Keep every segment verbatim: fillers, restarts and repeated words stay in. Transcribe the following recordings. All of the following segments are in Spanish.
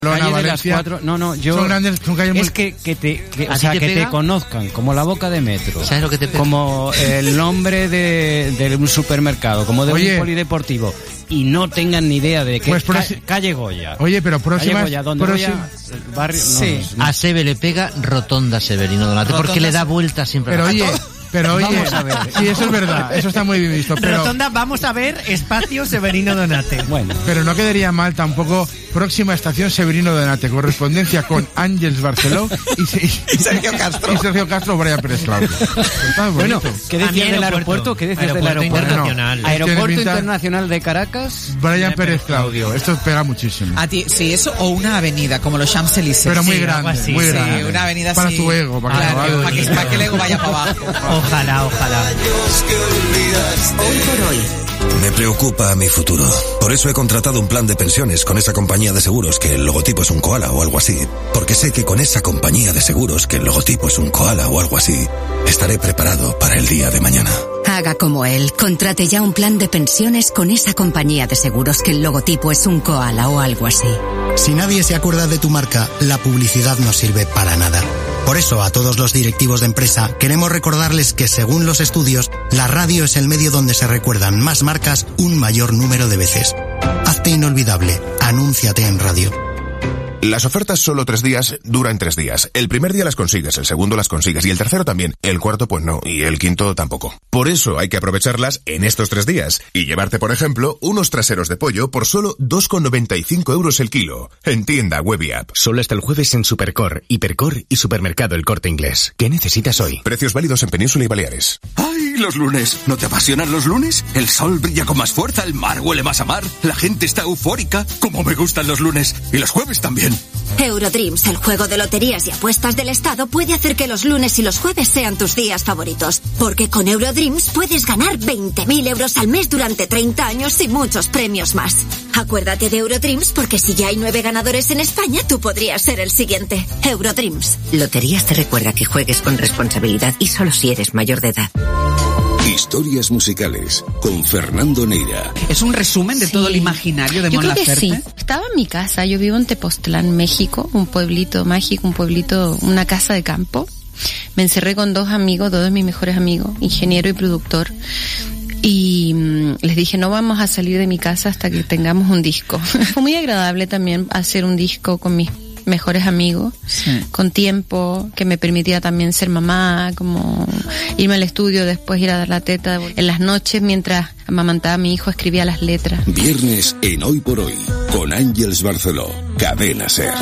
Calle de las cuatro, no, no, yo son grandes, son calles muy... es que, que te, que, o sea, te que pega? te conozcan como la boca de metro, ¿sabes lo que te pega? Como el nombre de, de un supermercado, como de Oye. un polideportivo, y no tengan ni idea de que pues ca, calle Goya. Oye, pero próxima, calle Goya, donde próxima... Goya, el barrio, sí. no, no. A Sebe le pega Rotonda Severino Donate, porque le da vueltas siempre. Pero a oye, pero oye, vamos a ver. Sí, eso es verdad, eso está muy bien visto. Pero... Rotonda, vamos a ver, espacio Severino Donate. Bueno, pero no quedaría mal tampoco. Próxima estación Severino Donate, correspondencia con Ángels Barceló y, y, y Sergio Castro. Y Sergio Castro, Brian Pérez Claudio. Bueno, ¿qué decías del aeropuerto? ¿Qué decías del aeropuerto internacional? No, Aeropuerto pinta... Internacional de Caracas. Brian Pérez Claudio, esto pega muchísimo. A ti, sí, eso o una avenida, como los Champs-Élysées. Pero muy sí, grande, así, muy sí, grande. Una avenida para así. tu ego, para, claro, que, para, que, para que el ego vaya para abajo. Ojalá, ojalá. Hoy por hoy. Me preocupa mi futuro. Por eso he contratado un plan de pensiones con esa compañía de seguros que el logotipo es un koala o algo así. Porque sé que con esa compañía de seguros que el logotipo es un koala o algo así, estaré preparado para el día de mañana. Haga como él. Contrate ya un plan de pensiones con esa compañía de seguros que el logotipo es un koala o algo así. Si nadie se acuerda de tu marca, la publicidad no sirve para nada. Por eso, a todos los directivos de empresa, queremos recordarles que, según los estudios, la radio es el medio donde se recuerdan más marcas un mayor número de veces. Hazte inolvidable. Anúnciate en radio. Las ofertas solo tres días duran tres días. El primer día las consigues, el segundo las consigues y el tercero también. El cuarto pues no y el quinto tampoco. Por eso hay que aprovecharlas en estos tres días y llevarte, por ejemplo, unos traseros de pollo por solo dos con noventa y cinco euros el kilo. En tienda web y app. Solo hasta el jueves en Supercor, Hipercor y Supermercado El Corte Inglés. ¿Qué necesitas hoy? Precios válidos en Península y Baleares. ¡Ay, los lunes! ¿No te apasionan los lunes? El sol brilla con más fuerza, el mar huele más a mar, la gente está eufórica. ¡Cómo me gustan los lunes! Y los jueves también. Eurodreams, el juego de loterías y apuestas del Estado, puede hacer que los lunes y los jueves sean tus días favoritos. Porque con Eurodreams puedes ganar veinte mil euros al mes durante treinta años y muchos premios más. Acuérdate de Eurodreams porque si ya hay nueve ganadores en España, tú podrías ser el siguiente. Eurodreams. Loterías te recuerda que juegues con responsabilidad y solo si eres mayor de edad. Historias musicales con Fernando Neira. Es un resumen de sí. todo el imaginario de Mon Laferte. Yo creo que sí. Estaba en mi casa, yo vivo en Tepoztlán, México, un pueblito mágico, un pueblito, una casa de campo. Me encerré con dos amigos, dos de mis mejores amigos, ingeniero y productor. Y mmm, les dije, no vamos a salir de mi casa hasta que tengamos un disco. Fue muy agradable también hacer un disco con mis mejores amigos, sí. con tiempo, que me permitía también ser mamá, como irme al estudio, después ir a dar la teta. En las noches, mientras amamantaba a mi hijo, escribía las letras. Viernes en Hoy por Hoy, con Ángels Barceló, Cadena SER.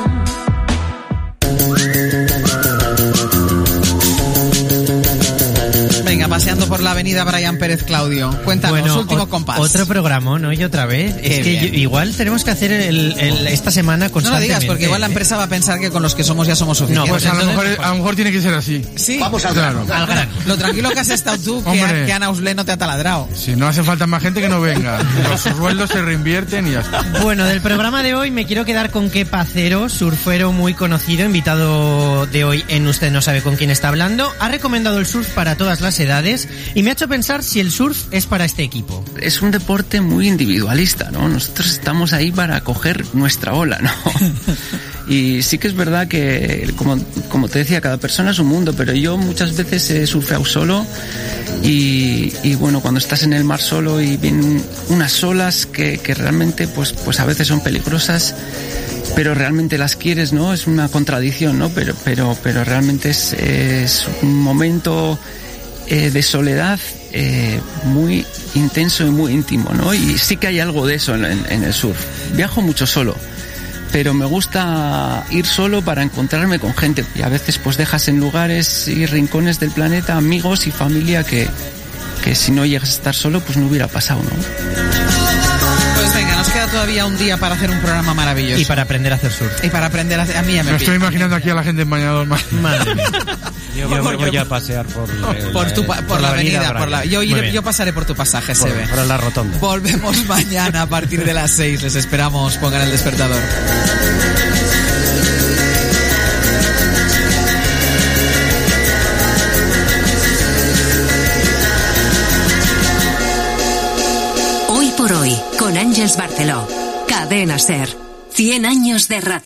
Venga, paseando por la avenida Brian Pérez Claudio. Cuéntanos, bueno, último compás. Otro programa, ¿no? Y otra vez. Qué es que yo, igual tenemos que hacer el, el, esta semana constantemente. No lo digas, porque igual la empresa va a pensar que con los que somos ya somos suficientes. No, pues a lo mejor, a lo mejor tiene que ser así. Sí. Vamos al grano. Al grano. Lo tranquilo que has estado tú, que, a, que Ana Auslé no te ha taladrado. Si no hace falta más gente que no venga. Los sueldos se reinvierten y ya está. Bueno, del programa de hoy me quiero quedar con Kepa Cero, surfero muy conocido, invitado de hoy en Usted no sabe con quién está hablando. Ha recomendado el surf para todas las edades y me ha hecho pensar si el surf es para este equipo. Es un deporte muy individualista, ¿no? Nosotros estamos ahí para coger nuestra ola, ¿no? Y sí que es verdad que, como, como te decía, cada persona es un mundo, pero yo muchas veces he surfeado solo y, y bueno, cuando estás en el mar solo y vienen unas olas que, que realmente pues, pues a veces son peligrosas, pero realmente las quieres, ¿no? Es una contradicción, ¿no? Pero, pero, pero realmente es, es un momento eh, de soledad eh, muy intenso y muy íntimo, ¿no? Y sí que hay algo de eso en, en, en el surf. Viajo mucho solo, pero me gusta ir solo para encontrarme con gente. Y a veces pues dejas en lugares y rincones del planeta amigos y familia que, que si no llegas a estar solo pues no hubiera pasado, ¿no? Pues venga, nos queda todavía un día para hacer un programa maravilloso. Y para aprender a hacer surf. Y para aprender a hacer... A mí ya me Me estoy imaginando aquí a la gente en bañador. Madre mía. Yo me voy a pasear por, el, por, tu, por, por la avenida, avenida por la, yo, iré, yo pasaré por tu pasaje, por, Sebe. Por la rotonda. Volvemos mañana a partir de las seis. Les esperamos. Pongan el despertador. Hoy por hoy, con Ángels Barceló. Cadena SER. cien años de radio.